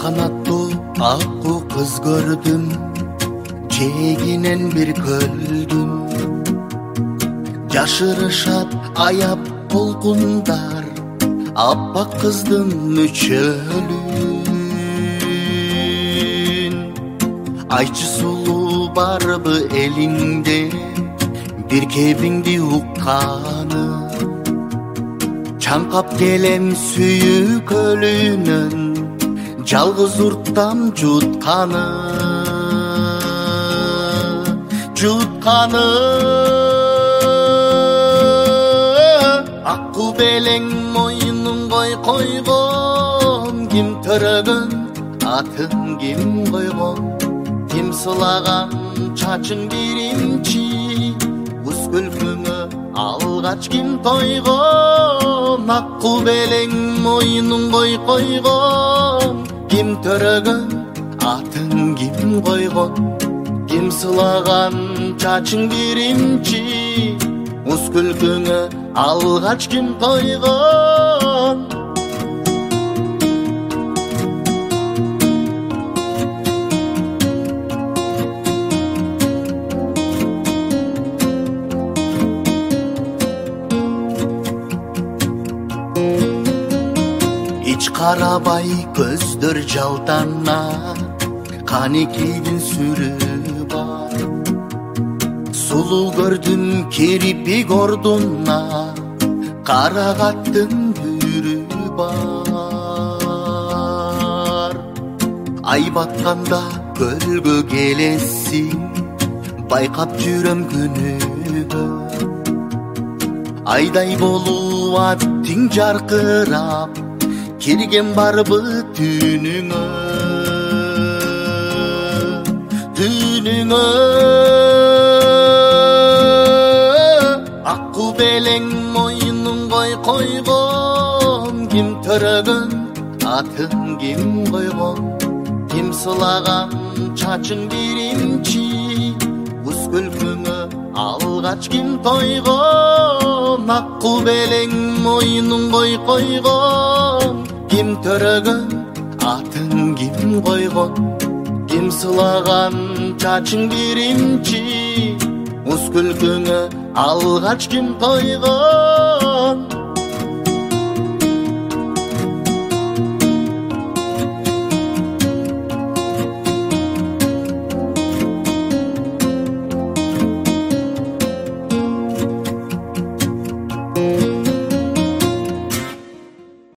канаттуу акку кыз көрдүм, жээгинен бир көлдүм. Жашырышат аяп толкундар, аппак кыздын мүчөлүн. Айчы сулуу барбы элиңде, бир кебиңди укканы. Чаңкап келем сүйүү көлүнөн, жалгыз урттам жутканы. Акку белең мойнун койгон, ким төрөгөн атын ким койгон. Ким сылаган чачың биримчи, уз күлкүңө алгач ким тойгон. Акку белең мойнун койгон, ким төрөгөн атын ким койгон. Ким сылаган чачың биримчи, уз күлкүңө алгач ким тойгон. Hiç карабай көздөр жалтанар, канекейдин сүрү бар. Сулуу көрдүм кирпик ордуна, карагаттын бүрү бар. Ай батканда көлгө келесиң, байкап жүрөм күнүгө. Айдай болуп аттың жаркырап, кирген барбы түнүңө. Акку белең мойнун койгон, ким төрөгөн атын ким койгон. Ким сылаган чачың биримчи, уз күлкүңө алгач ким тойгон. Акку белең мойнун койгон, ким төрөгөн атын ким койгон. Ким сылаган чачың биримчи, уз күлкүңө алгач ким тойгон.